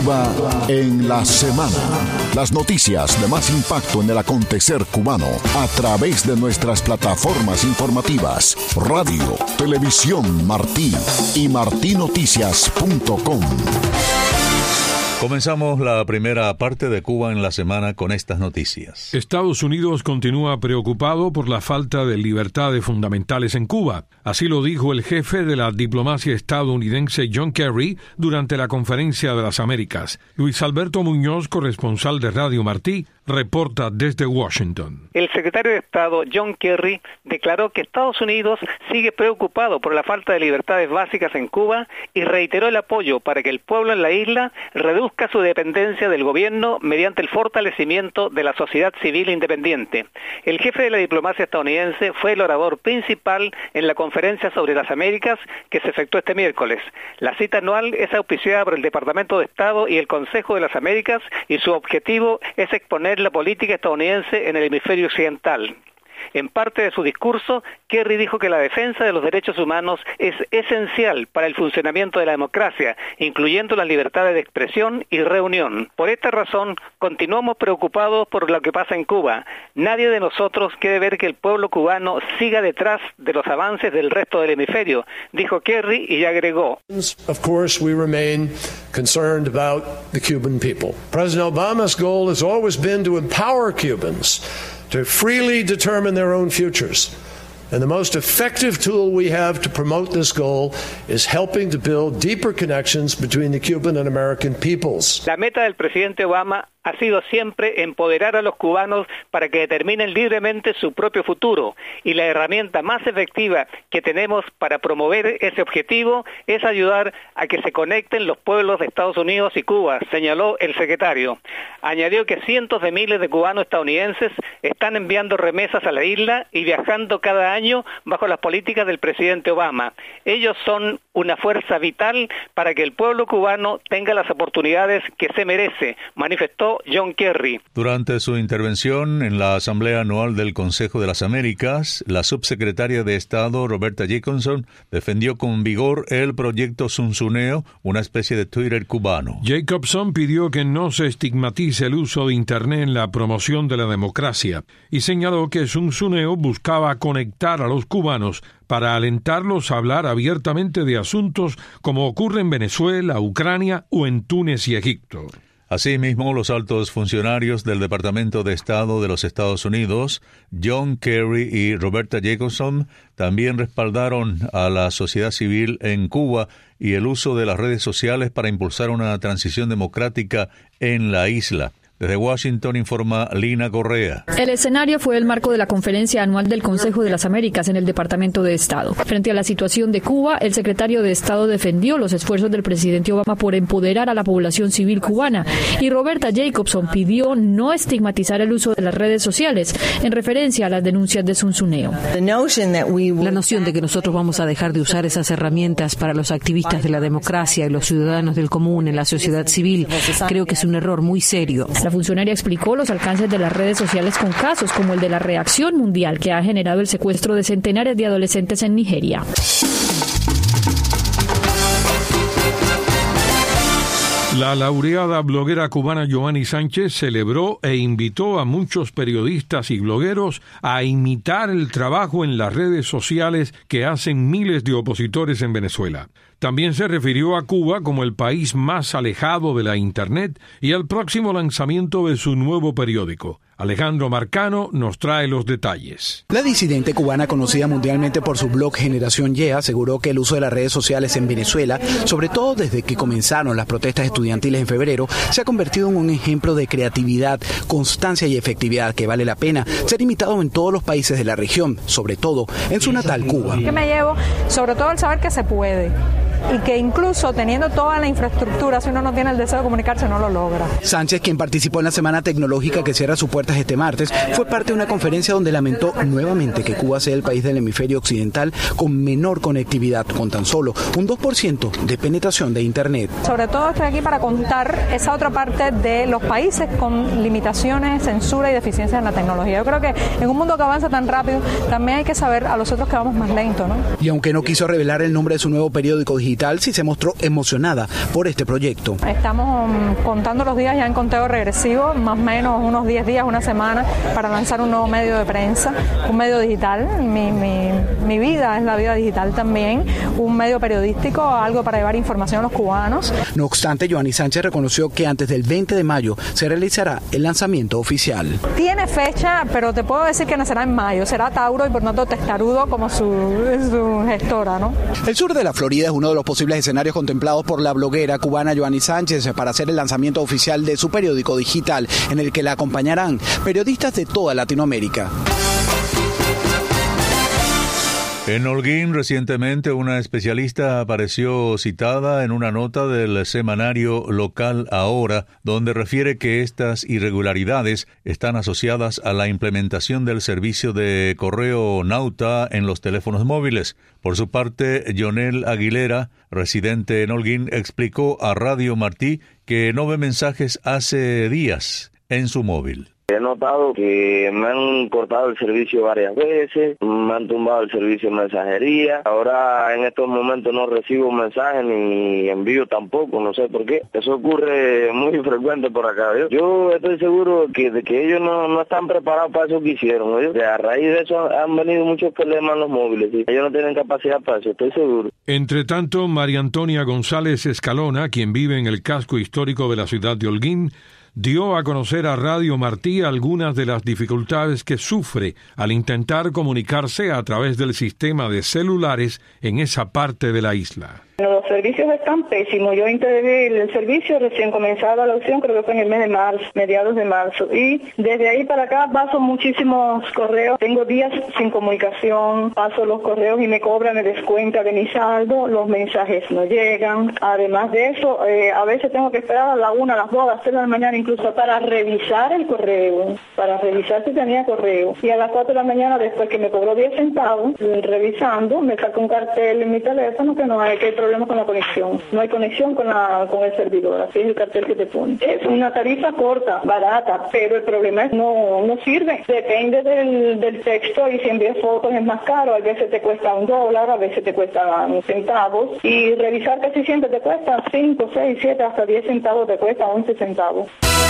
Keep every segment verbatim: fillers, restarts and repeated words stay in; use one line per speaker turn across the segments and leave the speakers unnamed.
Cuba en la semana. Las noticias de más impacto en el acontecer cubano a través de nuestras plataformas informativas, radio, televisión Martí y martí noticias punto com.
Comenzamos la primera parte de Cuba en la semana con estas noticias.
Estados Unidos continúa preocupado por la falta de libertades fundamentales en Cuba. Así lo dijo el jefe de la diplomacia estadounidense John Kerry durante la Conferencia de las Américas. Luis Alberto Muñoz, corresponsal de Radio Martí, reporta desde Washington.
El secretario de Estado John Kerry declaró que Estados Unidos sigue preocupado por la falta de libertades básicas en Cuba y reiteró el apoyo para que el pueblo en la isla reduzca su dependencia del gobierno mediante el fortalecimiento de la sociedad civil independiente. El jefe de la diplomacia estadounidense fue el orador principal en la Conferencia sobre las Américas que se efectuó este miércoles. La cita anual es auspiciada por el Departamento de Estado y el Consejo de las Américas y su objetivo es exponer la política estadounidense en el hemisferio occidental. En parte de su discurso, Kerry dijo que la defensa de los derechos humanos es esencial para el funcionamiento de la democracia, incluyendo las libertades de expresión y reunión. Por esta razón, continuamos preocupados por lo que pasa en Cuba. Nadie de nosotros quiere ver que el pueblo cubano siga detrás de los avances del resto del hemisferio, dijo Kerry y agregó.
Of course, we remain concerned about the Cuban people. President Obama's goal has always been to empower Cubans to freely determine their own futures. And the most effective tool we have to promote this goal is helping to build deeper connections between the Cuban and American peoples.
La meta del presidente Obama ha sido siempre empoderar a los cubanos para que determinen libremente su propio futuro, y la herramienta más efectiva que tenemos para promover ese objetivo es ayudar a que se conecten los pueblos de Estados Unidos y Cuba, señaló el secretario. Añadió que cientos de miles de cubanos estadounidenses están enviando remesas a la isla y viajando cada año bajo las políticas del presidente Obama. Ellos son una fuerza vital para que el pueblo cubano tenga las oportunidades que se merece, manifestó John Kerry.
Durante su intervención en la Asamblea Anual del Consejo de las Américas, la subsecretaria de Estado, Roberta Jacobson, defendió con vigor el proyecto Zunzuneo, una especie de Twitter cubano.
Jacobson pidió que no se estigmatice el uso de Internet en la promoción de la democracia y señaló que Zunzuneo buscaba conectar a los cubanos para alentarlos a hablar abiertamente de asuntos como ocurre en Venezuela, Ucrania o en Túnez y Egipto.
Asimismo, los altos funcionarios del Departamento de Estado de los Estados Unidos, John Kerry y Roberta Jacobson, también respaldaron a la sociedad civil en Cuba y el uso de las redes sociales para impulsar una transición democrática en la isla. Desde Washington informa Lina Correa.
El escenario fue el marco de la Conferencia Anual del Consejo de las Américas en el Departamento de Estado. Frente a la situación de Cuba, el secretario de Estado defendió los esfuerzos del presidente Obama por empoderar a la población civil cubana, y Roberta Jacobson pidió no estigmatizar el uso de las redes sociales en referencia a las denuncias de Zunzuneo.
La noción de que nosotros vamos a dejar de usar esas herramientas para los activistas de la democracia y los ciudadanos del común en la sociedad civil, creo que es un error muy serio.
La funcionaria explicó los alcances de las redes sociales con casos como el de la reacción mundial que ha generado el secuestro de centenares de adolescentes en Nigeria.
La laureada bloguera cubana Yoani Sánchez celebró e invitó a muchos periodistas y blogueros a imitar el trabajo en las redes sociales que hacen miles de opositores en Venezuela. También se refirió a Cuba como el país más alejado de la Internet y al próximo lanzamiento de su nuevo periódico. Alejandro Marcano nos trae los detalles.
La disidente cubana, conocida mundialmente por su blog Generación Y, aseguró que el uso de las redes sociales en Venezuela, sobre todo desde que comenzaron las protestas estudiantiles en febrero, se ha convertido en un ejemplo de creatividad, constancia y efectividad que vale la pena ser imitado en todos los países de la región, sobre todo en su natal Cuba.
¿Qué me llevo? Sobre todo el saber que se puede. Y que incluso teniendo toda la infraestructura, si uno no tiene el deseo de comunicarse, no lo logra.
Sánchez, quien participó en la Semana Tecnológica que cierra sus puertas este martes, fue parte de una conferencia donde lamentó nuevamente que Cuba sea el país del hemisferio occidental con menor conectividad, con tan solo un dos por ciento de penetración de Internet.
Sobre todo estoy aquí para contar esa otra parte de los países con limitaciones, censura y deficiencias en la tecnología. Yo creo que en un mundo que avanza tan rápido, también hay que saber a los otros que vamos más lento, ¿no?
Y aunque no quiso revelar el nombre de su nuevo periódico digital, digital sí se mostró emocionada por este proyecto.
Estamos um, contando los días ya en conteo regresivo, más o menos unos diez días, una semana, para lanzar un nuevo medio de prensa, un medio digital. Mi, mi, mi vida es la vida digital también, un medio periodístico, algo para llevar información a los cubanos.
No obstante, Yoani Sánchez reconoció que antes del veinte de mayo se realizará el lanzamiento oficial.
Tiene fecha, pero te puedo decir que no será en mayo, será Tauro y por tanto testarudo como su, su gestora, ¿no?
El sur de la Florida es uno de los posibles escenarios contemplados por la bloguera cubana Yoani Sánchez para hacer el lanzamiento oficial de su periódico digital, en el que la acompañarán periodistas de toda Latinoamérica.
En Holguín, recientemente, una especialista apareció citada en una nota del semanario local Ahora, donde refiere que estas irregularidades están asociadas a la implementación del servicio de correo Nauta en los teléfonos móviles. Por su parte, Yonel Aguilera, residente en Holguín, explicó a Radio Martí que no ve mensajes hace días en su móvil.
He notado que me han cortado el servicio varias veces, me han tumbado el servicio de mensajería. Ahora en estos momentos no recibo mensajes ni envío tampoco, no sé por qué. Eso ocurre muy frecuente por acá. Yo, yo estoy seguro que, de que ellos no, no están preparados para eso que hicieron. ¿Oye? A raíz de eso han venido muchos problemas en los móviles. ¿Sí? Ellos no tienen capacidad para eso, estoy seguro.
Entre tanto, María Antonia González Escalona, quien vive en el casco histórico de la ciudad de Holguín, dio a conocer a Radio Martí algunas de las dificultades que sufre al intentar comunicarse a través del sistema de celulares en esa parte de la isla.
Los servicios están pésimos. Yo integré el servicio recién comenzada la opción, creo que fue en el mes de marzo, mediados de marzo. Y desde ahí para acá paso muchísimos correos. Tengo días sin comunicación, paso los correos y me cobran el descuento de mi saldo, los mensajes no llegan. Además de eso, eh, a veces tengo que esperar a la una, a las dos, a las tres de la mañana incluso para revisar el correo, para revisar si tenía correo. Y a las cuatro de la mañana, después que me cobró diez centavos, revisando, me saca un cartel en mi teléfono que no hay que problema con la conexión. No hay conexión con la con el servidor, así es el cartel que te pone. Es una tarifa corta, barata, pero el problema es no no sirve. Depende del, del texto y si envías fotos es más caro. A veces te cuesta un dólar, a veces te cuesta centavos. Y revisar casi siempre te cuesta cinco, seis, siete, hasta diez centavos te cuesta, once centavos.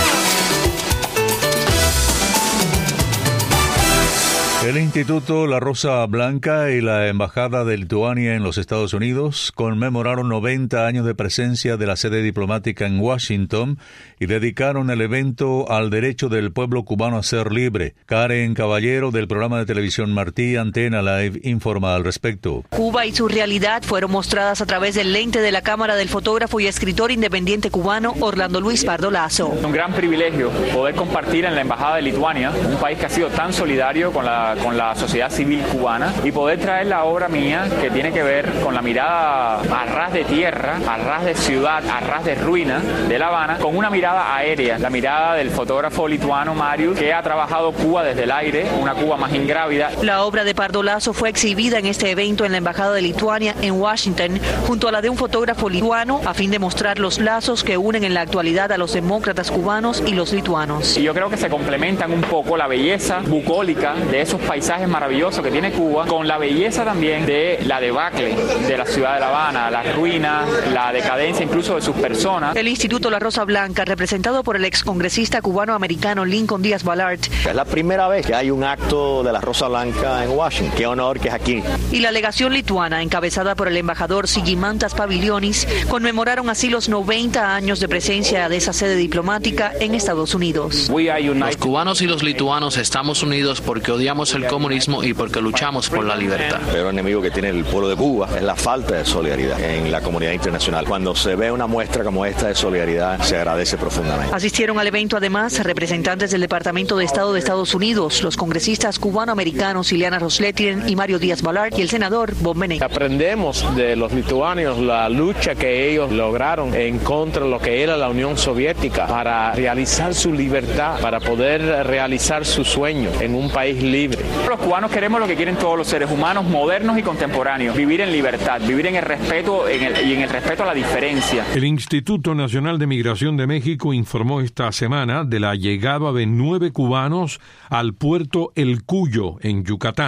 El Instituto La Rosa Blanca y la Embajada de Lituania en los Estados Unidos conmemoraron noventa años de presencia de la sede diplomática en Washington y dedicaron el evento al derecho del pueblo cubano a ser libre. Karen Caballero, del programa de televisión Martí Antena Live, informa al respecto.
Cuba y su realidad fueron mostradas a través del lente de la cámara del fotógrafo y escritor independiente cubano Orlando Luis Pardo Lazo.
Un gran privilegio poder compartir en la Embajada de Lituania, un país que ha sido tan solidario con la con la sociedad civil cubana, y poder traer la obra mía que tiene que ver con la mirada a ras de tierra, a ras de ciudad, a ras de ruina de La Habana, con una mirada aérea, la mirada del fotógrafo lituano Marius, que ha trabajado Cuba desde el aire, una Cuba más ingrávida.
La obra de Pardo Lazo fue exhibida en este evento en la Embajada de Lituania en Washington, junto a la de un fotógrafo lituano, a fin de mostrar los lazos que unen en la actualidad a los demócratas cubanos y los lituanos.
Y yo creo que se complementan un poco la belleza bucólica de esos paisajes maravillosos que tiene Cuba con la belleza también de la debacle de la ciudad de La Habana, las ruinas, la decadencia incluso de sus personas.
El Instituto La Rosa Blanca, representado por el excongresista cubano-americano Lincoln Díaz Balart.
Es la primera vez que hay un acto de la Rosa Blanca en Washington. Qué honor que es aquí.
Y la legación lituana, encabezada por el embajador Sigimantas Pavilionis, conmemoraron así los noventa años de presencia de esa sede diplomática en Estados Unidos.
Los cubanos y los lituanos estamos unidos porque odiamos el comunismo y porque luchamos por la libertad.
El peor enemigo que tiene el pueblo de Cuba es la falta de solidaridad en la comunidad internacional. Cuando se ve una muestra como esta de solidaridad, se agradece profundamente.
Asistieron al evento además representantes del Departamento de Estado de Estados Unidos, los congresistas cubano-americanos Ileana Ros-Lehtinen y Mario Díaz Balart y el senador Bob Menendez.
Aprendemos de los lituanos la lucha que ellos lograron en contra de lo que era la Unión Soviética para realizar su libertad, para poder realizar su sueño en un país libre.
Los cubanos queremos lo que quieren todos los seres humanos modernos y contemporáneos, vivir en libertad, vivir en el respeto en el, y en el respeto a la diferencia.
El Instituto Nacional de Migración de México informó esta semana de la llegada de nueve cubanos al puerto El Cuyo, en Yucatán.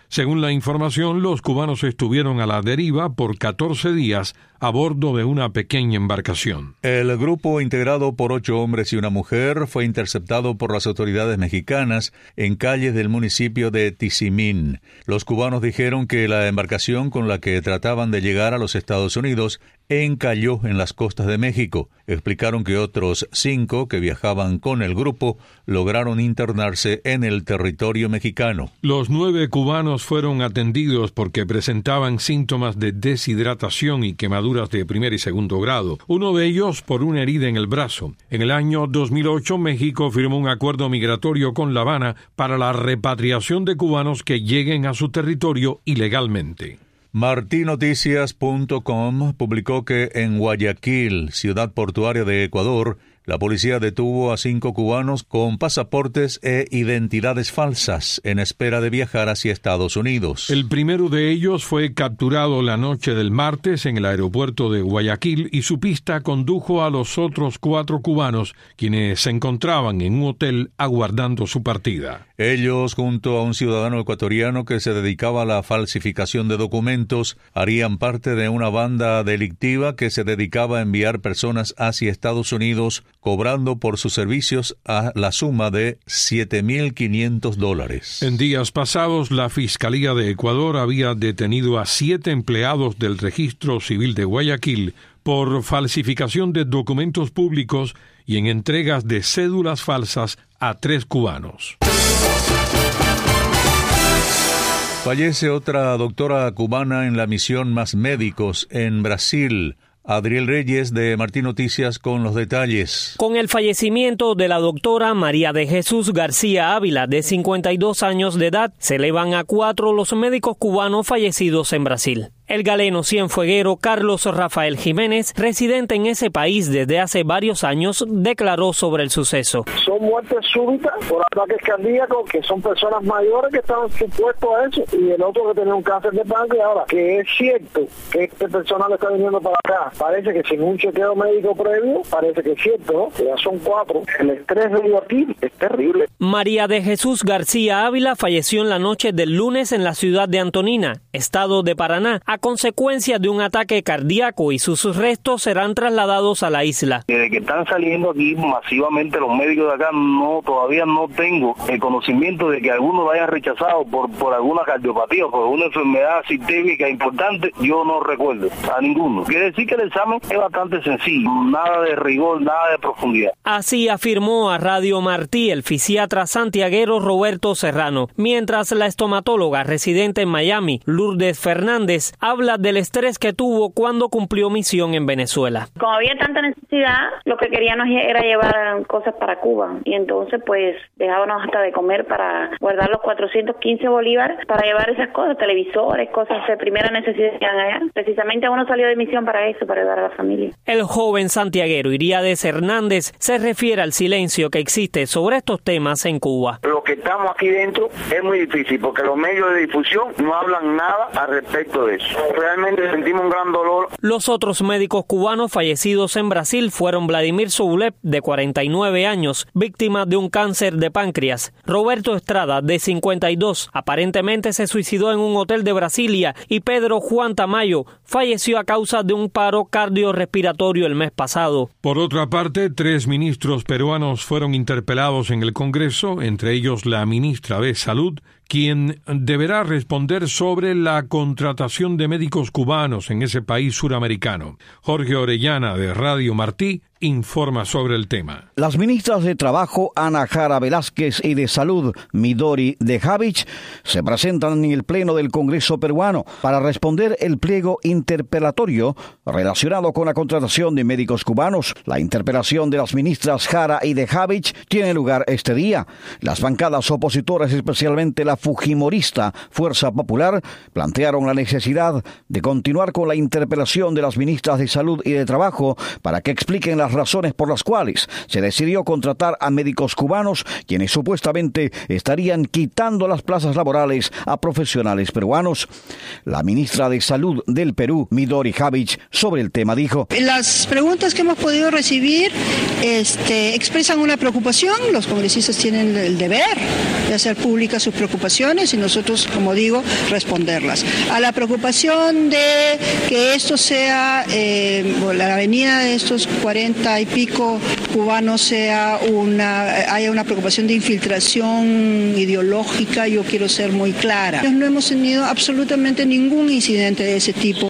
Según la información, los cubanos estuvieron a la deriva por catorce días a bordo de una pequeña embarcación.
El grupo, integrado por ocho hombres y una mujer, fue interceptado por las autoridades mexicanas en calles del municipio de Tizimín. Los cubanos dijeron que la embarcación con la que trataban de llegar a los Estados Unidos encalló en las costas de México. Explicaron que otros cinco que viajaban con el grupo lograron internarse en el territorio mexicano.
Los nueve cubanos fueron atendidos porque presentaban síntomas de deshidratación y quemaduras de primer y segundo grado, uno de ellos por una herida en el brazo. En el año dos mil ocho, México firmó un acuerdo migratorio con La Habana para la repatriación de cubanos que lleguen a su territorio ilegalmente.
Martí Noticias punto com publicó que en Guayaquil, ciudad portuaria de Ecuador, la policía detuvo a cinco cubanos con pasaportes e identidades falsas en espera de viajar hacia Estados Unidos.
El primero de ellos fue capturado la noche del martes en el aeropuerto de Guayaquil y su pista condujo a los otros cuatro cubanos, quienes se encontraban en un hotel aguardando su partida.
Ellos, junto a un ciudadano ecuatoriano que se dedicaba a la falsificación de documentos, harían parte de una banda delictiva que se dedicaba a enviar personas hacia Estados Unidos, cobrando por sus servicios a la suma de siete mil quinientos dólares.
En días pasados, la Fiscalía de Ecuador había detenido a siete empleados del Registro Civil de Guayaquil por falsificación de documentos públicos y en entregas de cédulas falsas a tres cubanos.
Fallece otra doctora cubana en la misión Más Médicos en Brasil. Adriel Reyes de Martí Noticias con los detalles.
Con el fallecimiento de la doctora María de Jesús García Ávila, de cincuenta y dos años de edad, se elevan a cuatro los médicos cubanos fallecidos en Brasil. El galeno cienfueguero Carlos Rafael Jiménez, residente en ese país desde hace varios años, declaró sobre el suceso.
Son muertes súbitas por ataques cardíacos, que son personas mayores que están supuestos a eso, y el otro que tenía un cáncer de páncreas. Ahora, que es cierto que este personal está viniendo para acá, parece que sin un chequeo médico previo, parece que es cierto, ¿no? Que ya son cuatro. El estrés de aquí es terrible.
María de Jesús García Ávila falleció en la noche del lunes en la ciudad de Antonina, estado de Paraná, a consecuencia de un ataque cardíaco, y sus restos serán trasladados a la isla.
Desde que están saliendo aquí masivamente los médicos de acá, no todavía no tengo el conocimiento de que algunos lo hayan rechazado por, por alguna cardiopatía o por una enfermedad sistémica importante. Yo no recuerdo a ninguno. Quiere decir que el examen es bastante sencillo, nada de rigor, nada de profundidad.
Así afirmó a Radio Martí el fisiatra santiaguero Roberto Serrano, mientras la estomatóloga residente en Miami, Lourdes Fernández, habla del estrés que tuvo cuando cumplió misión en Venezuela.
Como había tanta necesidad, lo que queríamos era llevar cosas para Cuba, y entonces pues dejábamos hasta de comer para guardar los cuatrocientos quince bolívares para llevar esas cosas, televisores, cosas de primera necesidad allá. Precisamente uno salió de misión para eso, para ayudar a la familia.
El joven santiaguero Iríades Hernández se refiere al silencio que existe sobre estos temas en Cuba.
Lo que estamos aquí dentro es muy difícil porque los medios de difusión no hablan nada al respecto de eso. Realmente sentimos un gran dolor.
Los otros médicos cubanos fallecidos en Brasil fueron Vladimir Soulep, de cuarenta y nueve años, víctima de un cáncer de páncreas; Roberto Estrada, de cincuenta y dos, aparentemente se suicidó en un hotel de Brasilia; y Pedro Juan Tamayo falleció a causa de un paro cardiorrespiratorio el mes pasado.
Por otra parte, tres ministros peruanos fueron interpelados en el Congreso, entre ellos la ministra de Salud, quien deberá responder sobre la contratación de médicos cubanos en ese país suramericano. Jorge Orellana, de Radio Martí, informa sobre el tema.
Las ministras de Trabajo, Ana Jara Velázquez, y de Salud, Midori Dejavich, se presentan en el Pleno del Congreso peruano para responder el pliego interpelatorio relacionado con la contratación de médicos cubanos. La interpelación de las ministras Jara y Dejavich tiene lugar este día. Las bancadas opositoras, especialmente la fujimorista Fuerza Popular, plantearon la necesidad de continuar con la interpelación de las ministras de Salud y de Trabajo para que expliquen las razones por las cuales se decidió contratar a médicos cubanos, quienes supuestamente estarían quitando las plazas laborales a profesionales peruanos. La ministra de Salud del Perú, Midori Dejavich, sobre el tema dijo:
las preguntas que hemos podido recibir este, expresan una preocupación. Los congresistas tienen el deber de hacer públicas sus preocupaciones preocupaciones y nosotros, como digo, responderlas. A la preocupación de que esto sea, eh, la venida de estos cuarenta y pico cubanos sea una, haya una preocupación de infiltración ideológica, yo quiero ser muy clara. No hemos tenido absolutamente ningún incidente de ese tipo.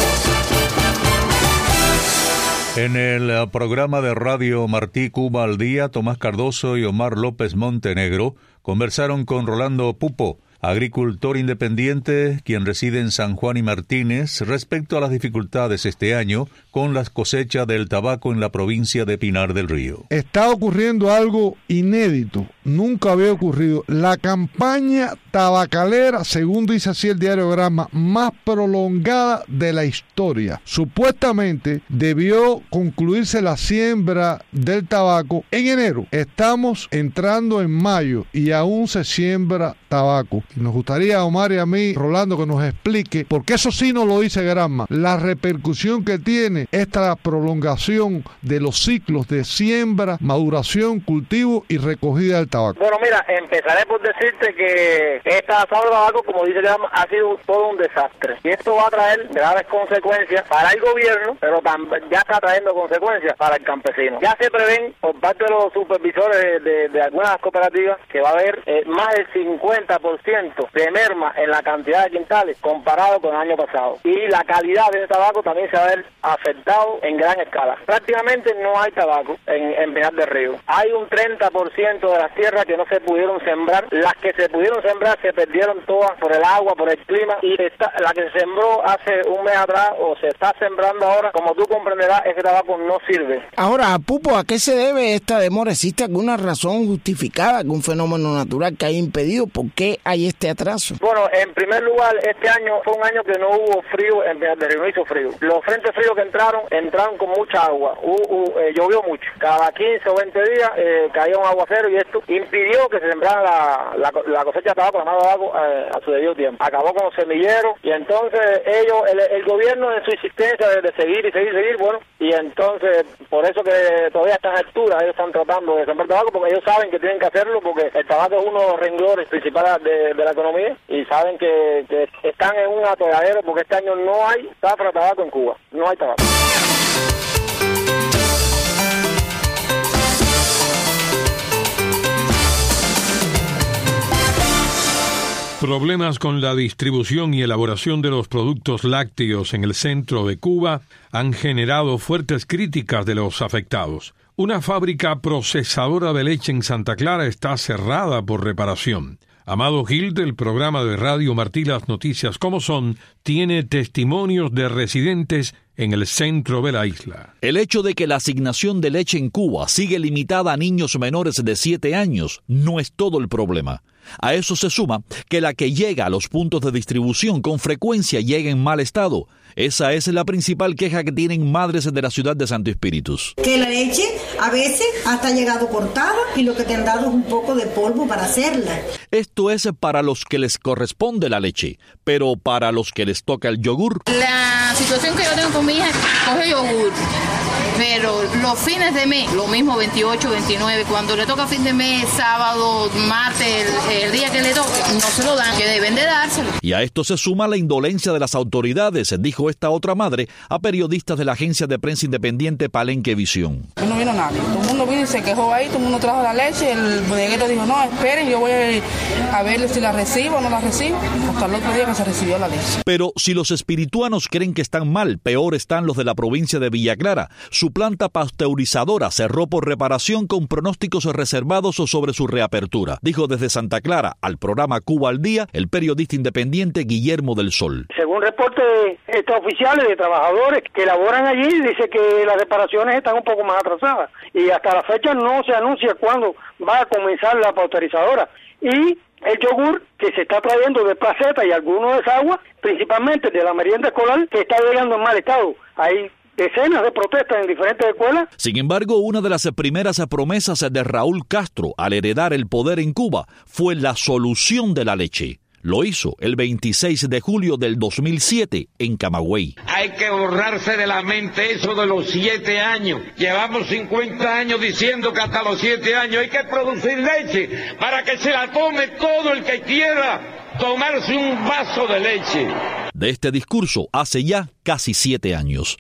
En el programa de Radio Martí Cuba al Día, Tomás Cardoso y Omar López Montenegro conversaron con Rolando Pupo, agricultor independiente, quien reside en San Juan y Martínez, respecto a las dificultades este año con las cosechas del tabaco en la provincia de Pinar del Río.
Está ocurriendo algo inédito, nunca había ocurrido. La campaña tabacalera, según dice así el diario Granma, más prolongada de la historia. Supuestamente debió concluirse la siembra del tabaco en enero. Estamos entrando en mayo y aún se siembra tabaco. Nos gustaría a Omar y a mí, Rolando, que nos explique, porque eso sí no lo dice Granma, la repercusión que tiene esta prolongación de los ciclos de siembra, maduración, cultivo y recogida del tabaco.
Bueno, mira, empezaré por decirte que esta asado de tabaco, como dice Granma, ha sido todo un desastre. Y esto va a traer graves consecuencias para el gobierno, pero también ya está trayendo consecuencias para el campesino. Ya se prevén por parte de los supervisores de, de, de algunas cooperativas que va a haber eh, más del cincuenta por ciento de merma en la cantidad de quintales comparado con el año pasado. Y la calidad de ese tabaco también se va a ver afectado en gran escala. Prácticamente no hay tabaco en, en Pinar del Río. Hay un treinta por ciento de las tierras que no se pudieron sembrar. Las que se pudieron sembrar se perdieron todas por el agua, por el clima. Y esta, la que se sembró hace un mes atrás o se está sembrando ahora, como tú comprenderás, ese tabaco no sirve.
Ahora, Pupo, ¿a qué se debe esta demora? ¿Existe alguna razón justificada, algún fenómeno natural que haya impedido? ¿Por qué hay este atraso?
Bueno, en primer lugar, este año fue un año que no hubo frío en Pinar del Río, no hizo frío. Los frentes fríos que entraron, entraron con mucha agua. Uh, uh, eh, llovió mucho. Cada quince o veinte días eh, caía un aguacero y esto impidió que se sembrara la, la, la cosecha de tabaco, la mano de tabaco eh, a su debido tiempo. Acabó con los semilleros y entonces ellos, el, el gobierno en su insistencia de, de seguir y seguir y seguir, bueno, y entonces por eso que todavía a estas alturas ellos están tratando de sembrar tabaco, porque ellos saben que tienen que hacerlo, porque el tabaco es uno de los renglones principales de, de la economía y saben que, que están en un atolladero porque este año no hay zafra de tabaco en Cuba, no hay tabaco.
Problemas con la distribución y elaboración de los productos lácteos en el centro de Cuba han generado fuertes críticas de los afectados. Una fábrica procesadora de leche en Santa Clara está cerrada por reparación. Amado Gil, del programa de Radio Martí Las Noticias Como Son, tiene testimonios de residentes en el centro de la isla.
El hecho de que la asignación de leche en Cuba sigue limitada a niños menores de siete años no es todo el problema. A eso se suma que la que llega a los puntos de distribución con frecuencia llega en mal estado. Esa es la principal queja que tienen madres de la ciudad de Santo Espíritus.
Que la leche a veces hasta ha llegado cortada y lo que te han dado es un poco de polvo para hacerla.
Esto es para los que les corresponde la leche, pero para los que les toca el yogur.
La situación que yo tengo con mi hija, coge yogur, pero los fines de mes, lo mismo veintiocho, veintinueve, cuando le toca fin de mes, sábado, martes, el, el día que le toque, no se lo dan, que deben de dárselo.
Y a esto se suma la indolencia de las autoridades, dijo esta otra madre a periodistas de la agencia de prensa independiente Palenque Visión.
No vino nadie, todo el mundo vino y se quejó ahí, todo el mundo trajo la leche, el bodeguero dijo, no, esperen, yo voy a ver si la recibo o no la recibo, hasta el otro día que se recibió la leche.
Pero si los espirituanos creen que están mal, peor están los de la provincia de Villa Clara. Su planta pasteurizadora cerró por reparación con pronósticos reservados sobre su reapertura, dijo desde Santa Clara al programa Cuba al Día el periodista independiente Guillermo del Sol.
Según reportes oficiales de trabajadores que laboran allí, dice que las reparaciones están un poco más atrasadas y hasta la fecha no se anuncia cuándo va a comenzar la pasteurizadora. Y el yogur que se está trayendo de Placeta y algunos de Sagua, principalmente de la merienda escolar, que está llegando en mal estado. Hay decenas de protestas en diferentes escuelas.
Sin embargo, una de las primeras promesas de Raúl Castro al heredar el poder en Cuba fue la solución de la leche. Lo hizo el veintiséis de julio del dos mil siete en Camagüey.
Hay que borrarse de la mente eso de los siete años. Llevamos cincuenta años diciendo que hasta los siete años hay que producir leche para que se la tome todo el que quiera tomarse un vaso de leche.
De este discurso hace ya casi siete años.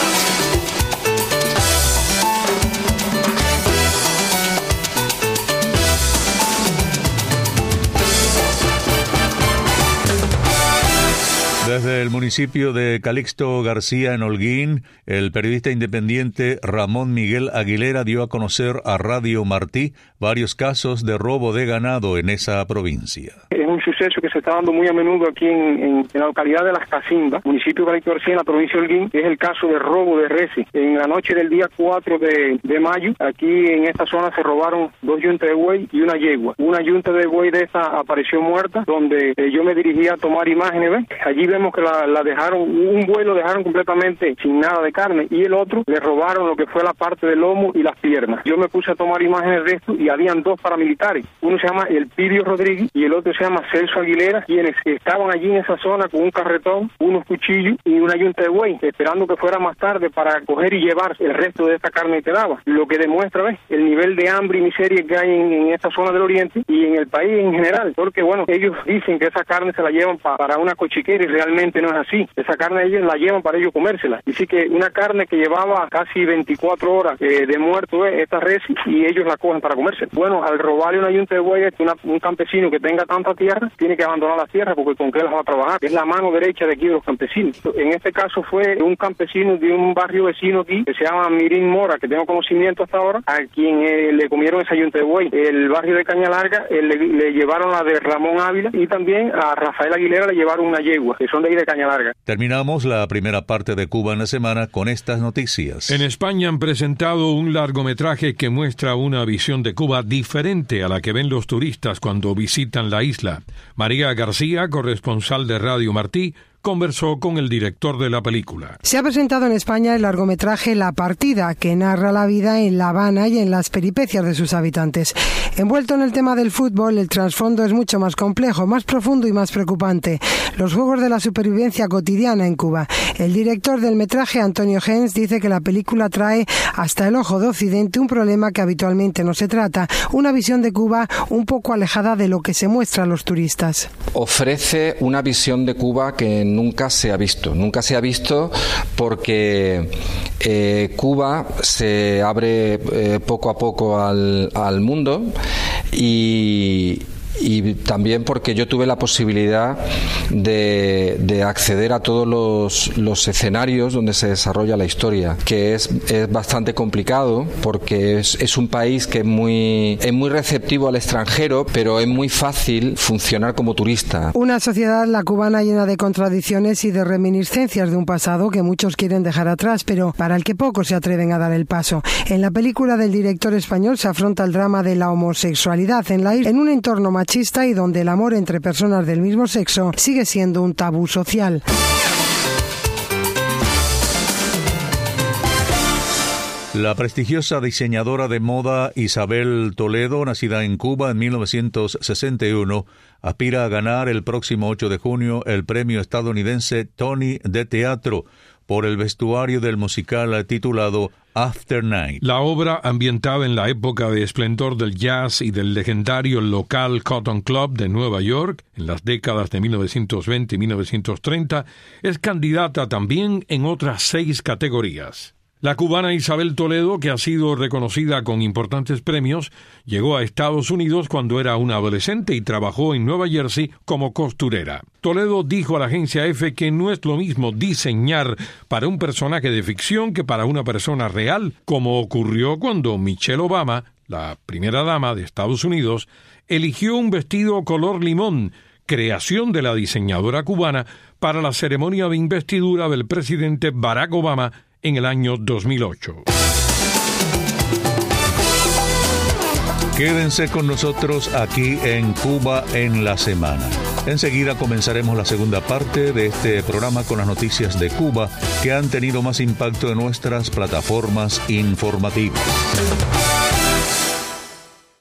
Desde el municipio de Calixto García, en Holguín, el periodista independiente Ramón Miguel Aguilera dio a conocer a Radio Martí varios casos de robo de ganado en esa provincia.
Es un suceso que se está dando muy a menudo aquí en, en, en la localidad de Las Casindas, municipio de Calixto García, en la provincia de Holguín. Es el caso de robo de reses. En la noche del día cuatro de, de mayo, aquí en esta zona se robaron dos yuntas de buey y una yegua. Una yunta de buey de esta apareció muerta, donde eh, yo me dirigí a tomar imágenes. ¿ves? Allí vemos que la, la dejaron, un buey lo dejaron completamente sin nada de carne, y el otro le robaron lo que fue la parte del lomo y las piernas. Yo me puse a tomar imágenes de esto y habían dos paramilitares. Uno se llama Elpidio Rodríguez y el otro se llama Celso Aguilera, quienes estaban allí en esa zona con un carretón, unos cuchillos y una yunta de buey, esperando que fuera más tarde para coger y llevar el resto de esta carne que daba. Lo que demuestra, ¿ves?, el nivel de hambre y miseria que hay en, en esta zona del Oriente y en el país en general, porque bueno, ellos dicen que esa carne se la llevan pa, para una cochiquera y realmente no es así. Esa carne ellos la llevan para ellos comérsela. Dice que una carne que llevaba casi veinticuatro horas eh, de muerto, eh, esta res, y ellos la cogen para comérsela. Bueno, al robarle una yunta de buey, una, un campesino que tenga tanta tierra, tiene que abandonar la tierra porque con qué las va a trabajar. Es la mano derecha de aquí de los campesinos. En este caso fue un campesino de un barrio vecino aquí, que se llama Mirín Mora, que tengo conocimiento hasta ahora, a quien eh, le comieron esa yunta de buey. El barrio de Caña Larga eh, le, le llevaron la de Ramón Ávila, y también a Rafael Aguilera le llevaron una yegua, que son de ahí de Caña Larga.
Terminamos la primera parte de Cuba en la semana con estas noticias.
En España han presentado un largometraje que muestra una visión de Cuba diferente a la que ven los turistas cuando visitan la isla. María García, corresponsal de Radio Martí, conversó con el director de la película.
Se ha presentado en España el largometraje La Partida, que narra la vida en La Habana y en las peripecias de sus habitantes. Envuelto en el tema del fútbol, el trasfondo es mucho más complejo, más profundo y más preocupante. Los juegos de la supervivencia cotidiana en Cuba. El director del metraje, Antonio Gens, dice que la película trae hasta el ojo de Occidente un problema que habitualmente no se trata, una visión de Cuba un poco alejada de lo que se muestra a los turistas.
Ofrece una visión de Cuba que nunca se ha visto. Nunca se ha visto porque eh, Cuba se abre eh, poco a poco al, al mundo y... y también porque yo tuve la posibilidad de, de acceder a todos los, los escenarios donde se desarrolla la historia, que es, es bastante complicado porque es, es un país que es muy, es muy receptivo al extranjero, pero es muy fácil funcionar como turista.
Una sociedad, la cubana, llena de contradicciones y de reminiscencias de un pasado que muchos quieren dejar atrás, pero para el que pocos se atreven a dar el paso. En la película del director español se afronta el drama de la homosexualidad en la isla, en un entorno machista y donde el amor entre personas del mismo sexo sigue siendo un tabú social.
La prestigiosa diseñadora de moda Isabel Toledo, nacida en Cuba en mil novecientos sesenta y uno, aspira a ganar el próximo ocho de junio el premio estadounidense Tony de Teatro por el vestuario del musical titulado After Night.
La obra, ambientada en la época de esplendor del jazz y del legendario local Cotton Club de Nueva York, en las décadas de mil novecientos veinte y mil novecientos treinta, es candidata también en otras seis categorías. La cubana Isabel Toledo, que ha sido reconocida con importantes premios, llegó a Estados Unidos cuando era una adolescente y trabajó en Nueva Jersey como costurera. Toledo dijo a la agencia F que no es lo mismo diseñar para un personaje de ficción que para una persona real, como ocurrió cuando Michelle Obama, la primera dama de Estados Unidos, eligió un vestido color limón, creación de la diseñadora cubana, para la ceremonia de investidura del presidente Barack Obama en el año dos mil ocho.
Quédense con nosotros aquí en Cuba en la semana. Enseguida comenzaremos la segunda parte de este programa con las noticias de Cuba que han tenido más impacto en nuestras plataformas informativas.